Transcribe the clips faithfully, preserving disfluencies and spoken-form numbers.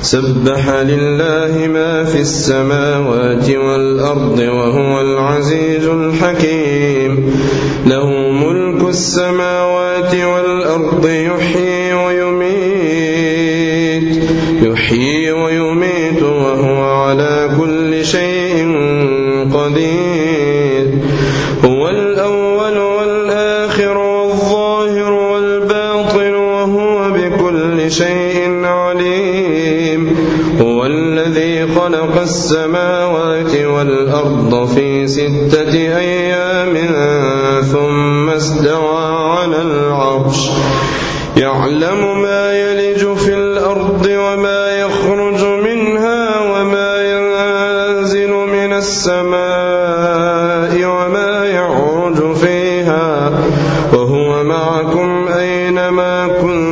سبح لله ما في السماوات والأرض وهو العزيز الحكيم له ملك السماوات والأرض يحيي ويميت يحيي ويميت وهو على كل شيء قدير هو الأول والآخر والظاهر والباطن وهو بكل شيء عليم هو الذي خلق السماوات والأرض في ستة أيام ثم استوى على العرش يعلم ما يلج في الأرض وما يخرج منها وما ينزل من السماء وما يعرج فيها وهو معكم أينما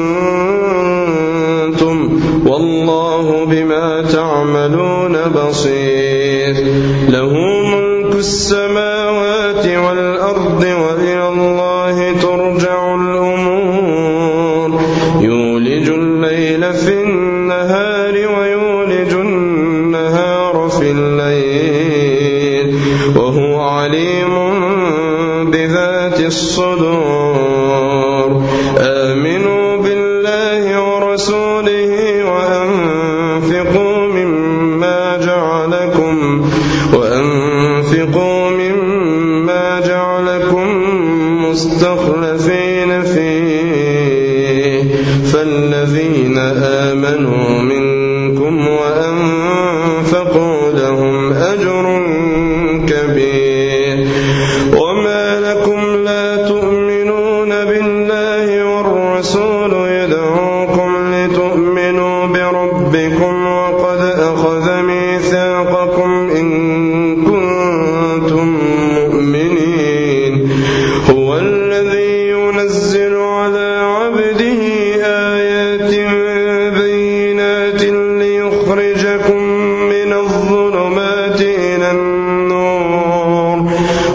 كنتم والله بما تعملون بصير له ملك السماوات والأرض وإلى الله ترجع الأمور يولج الليل في النهار ويولج النهار في الليل وهو عليم بذات الصدور آمنوا بالله ورسوله وأنفقوا مما جعلكم وأنفقوا مما جعلكم مستخلفين فيه فالذين آمنوا منكم وأنفقوا لهم أجر كبير وما لكم لا تؤمنون بالله والرسول يدعوكم لتؤمنوا بربكم وقد أخذ ميثاقكم إن كنتم مؤمنين هو الذي ينزل على عبده آيات بينات ليخرجكم من الظلمات إلى النور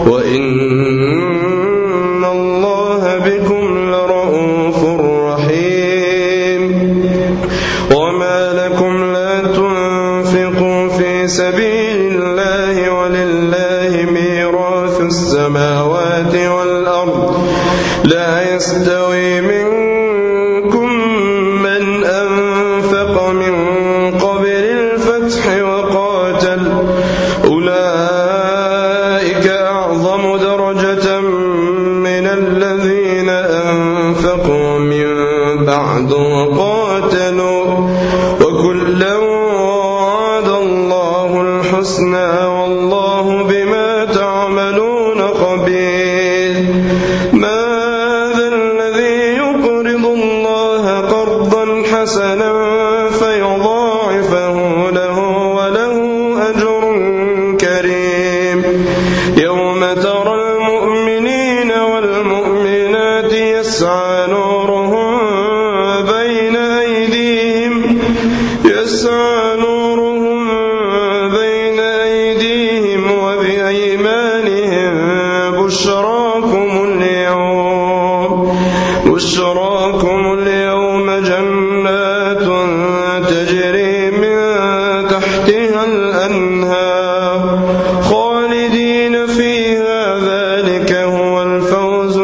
وإن الله بكم لرؤوف رحيم وما لكم لا تنفقوا في سبيل الله ولله ميراث السماوات والأرض لا يستوي منكم من أنفق من قبل الفتح وقاتل أولئك أعظم درجة من الذين أنفقوا من بعد وقاتلوا وكلا وعد الله الحسنى والله بما تعملون خبير ما ذا الذي يقرض الله قرضا حسنا فيضاعفه له وله أجر كريم يوم ترى المؤمنين والمؤمنات يسعى نورهم بين أيديهم يسعى نورهم بين أيديهم وبأيمانهم بشراكم اليوم بشراكم اليوم جنات تجري من تحتها الأنهار خالدين فيها ذلك هو الفوز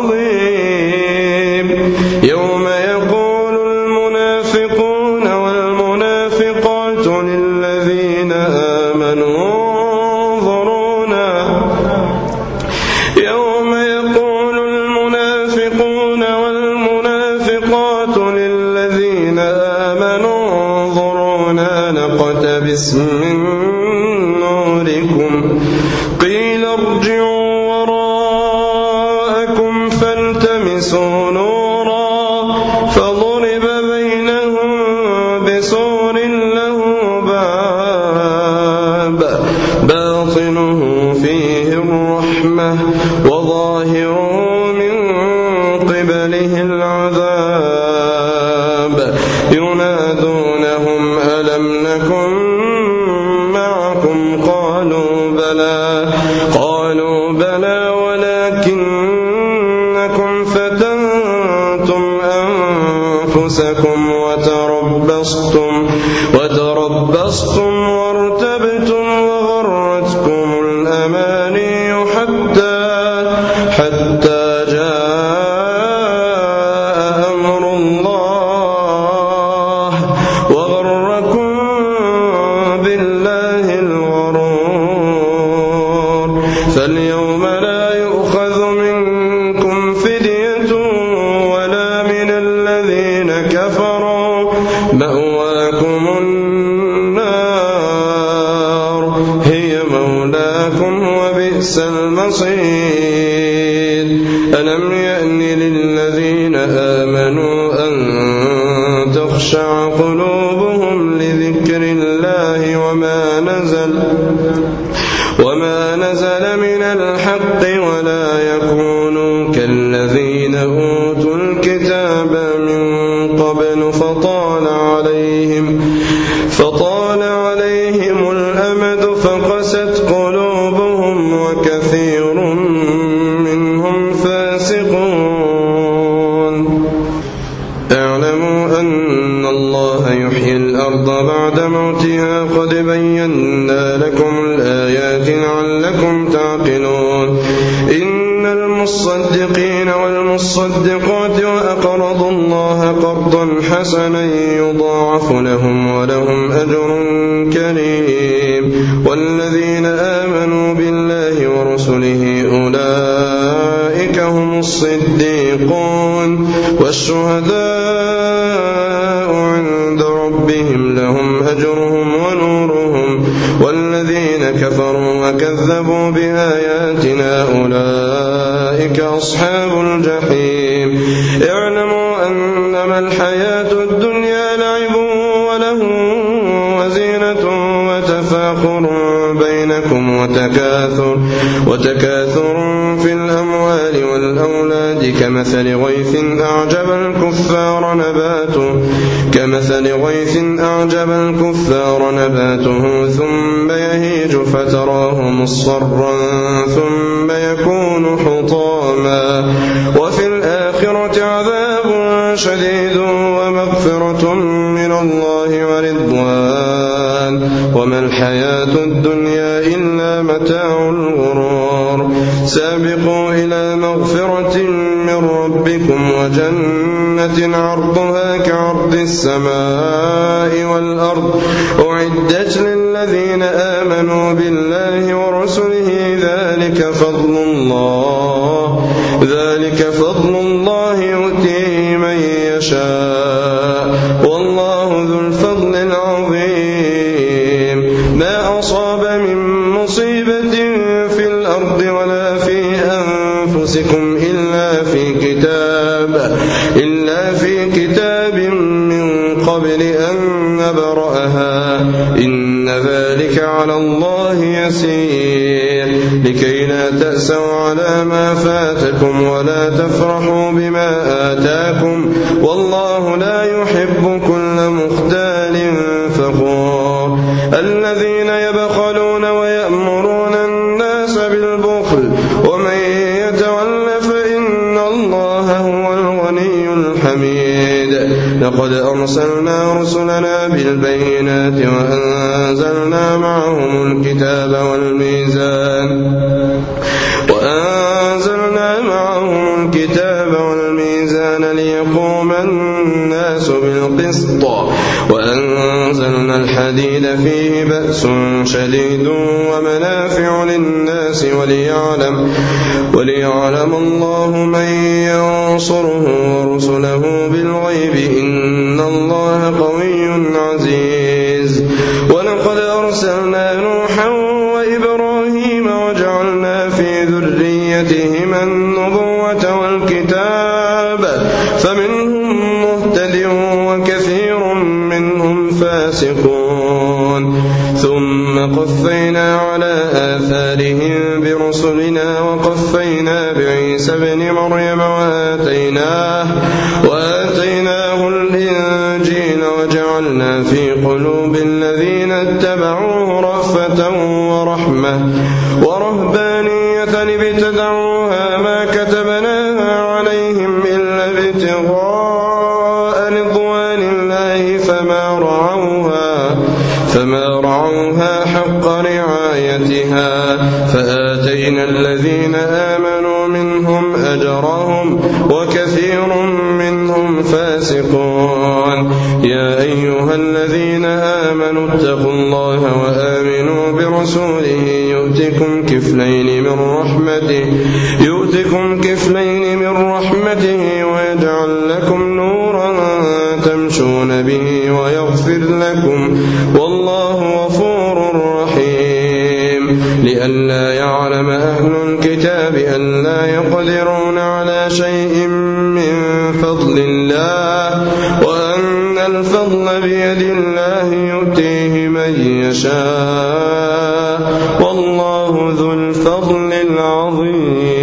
العظيم يوم يقول المنافقون والمنافقات للذين آمنوا انظرونا يوم يقول المنافقون والمنافقات للذين آمنوا انظرونا نقتبس من نوركم قيل ارجعوا وراءكم فالتمسوا نورا فضرب بينهم بسور له باب باطنه فيه الرحمة وظاهره من قبله العذاب ينادونهم ألم نكن معكم قالوا بلى قالوا بلى ولكنكم فتنتم أنفسكم أنفسكم وتربصتم, وتربصتم وارتبتم وغرتكم الأماني حتى, حتى جاء أمر الله وغركم بالله الغرور. فاليوم لا يؤخذ منكم فدية ولا من الذين كفروا, مأواكم النار هي مولاكم وبئس المصير. ألم يأن للذين آمنوا أن تخشع قلوبهم لذكر الله وما نزل, وما نزل من الحق ولا يكونوا كالذين أوتوا الكتاب من قبل فطال عليهم, فطال عليهم الأمد فقست قلوبهم وكثير منهم فاسقون. اعلموا أن الله يحيي الأرض بعد موتها قد بينا لكم الآيات لعلكم تعقلون. إن المصدقين والمصدقات وأقرضوا الله قرضا حسنا يضاعف لهم ولهم أجر كريم. والذين آمنوا بالله ورسله أولئك هم الصديقون والشهداء عند ربهم لهم أجرهم ونورهم. والذين كفروا وكذبوا بآياتنا أولئك أصحاب الجحيم. اعلموا أنما الحياة الدنيا لعب وله وزينة وتفاخر بينكم وتكاثر, وتكاثر في الأموال والأولاد كمثل غيث أعجب الكفار نباته, كمثل غيث أعجب الكفار نباته ثم يهيج فتراه مصفرا ثم يكون حطاما. وفي الآخرة عذاب شديد ومغفرة من الله ورضوان وما الحياة الدنيا إلا متاع الغرور. سابقوا إلى مغفرة من ربكم وجنة عرضها كعرض السماء والأرض أعدت للذين آمنوا بالله ورسله ذلك فضل الله, ذلك فضل الله يؤتيه من يشاء والله ذو الفضل العظيم. ما أصاب من مصيبة في الأرض ولا في أنفسكم إلا في كتاب, إلا في كتاب من قبل أن نبرأها إن ذلك على الله يسير. لكي لا تأسوا على ما فاتكم ولا تفرحوا بما آتاكم والله لا يحب كل مختال فخور. الذين يبخلون ويأمرون الناس بالبخل ومن يتول فإن الله هو الغني الحميد. لقد أرسلنا رسلنا بالبينات وأنزلنا معهم الكتاب والميزان وأنزلنا معهم الكتاب والميزان ليقوم الناس بالقسط وأنزلنا الحديد فيه بأس شديد ومنافع للناس وليعلم, وليعلم الله من ينصره ورسله بالغيب إن الله قوي عزيز. ولقد أرسلنا نوحا وإبراهيم وجعلنا في ذريتهما النبوة والكتاب فمنهم مهتد وكثير منهم فاسقون. ثم قفينا على آثارهم برسلنا وقفينا بعيسى ابن مريم وآتيناه, وآتيناه الإنجيل وجعلنا في قلوب الذين اتبعوه رأفة ورحمة ورهبانية ابتدعوها ما كتبناها عليهم إلا ابتغاء رضوان فما رعوها, فما رعوها حق رعايتها فآتينا الذين آمنوا منهم أجرهم وكثير منهم فاسقون. يا أيها الذين آمنوا اتقوا الله وآمنوا برسوله يؤتكم كفلين من رحمته يؤتكم كفلين من رحمته ويجعل لكم نورا تمشون به ويغفر لكم والله غفور رحيم. لئلا يعلم أهل الكتاب ألا يقدرون على شيء من فضل الله وأن الفضل بيد الله يؤتيه من يشاء والله ذو الفضل العظيم.